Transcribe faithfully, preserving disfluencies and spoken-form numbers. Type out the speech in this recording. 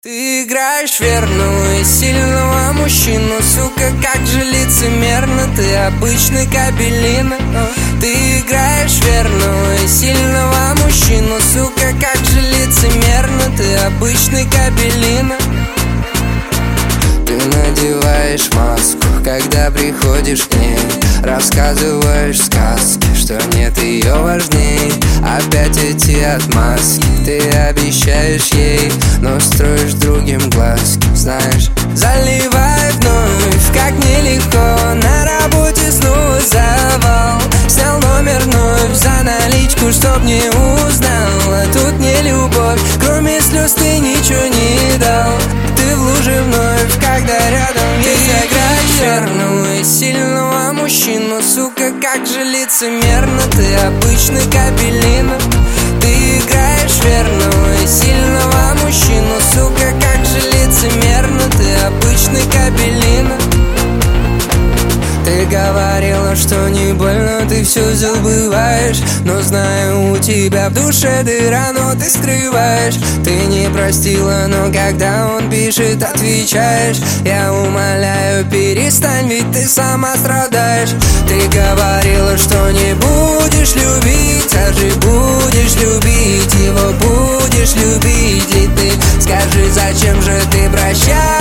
Ты играешь верного и сильного мужчину, сука, как же лицемерно, ты обычный кабелина. Ты играешь верного и сильного мужчину, сука, как же лицемерно, ты обычный кабелина. Ты надеваешь маску, когда приходишь к ней, рассказываешь сказки, что нет ее важней. Опять эти отмазки, ты обещаешь ей, но строишь другим глазки. Знаешь, заливай вновь, как нелегко, на работе снова завал. Снял номер вновь за наличку, чтоб не узнал. А тут не любовь, кроме слез ты ничего не дал. Ты в луже вновь, когда рядом есть. Ты играешь верного и сильного мужчину, сука, как же лицемерно, ты обычный кабелина. Ты играешь верного и сильного мужчину, сука, как же лицемерно, ты обычный кабелина. Ты говорила, что не больно, ты все забываешь, но знаю, у тебя в душе дыра, но ты скрываешь. Ты не простила, но когда он пишет, отвечаешь. Я умоляю, перестань, ведь ты сама страдаешь. Ты говорила, что не будешь любить, а же будешь любить его, будешь любить ли ты? Скажи, зачем же ты прощаешь?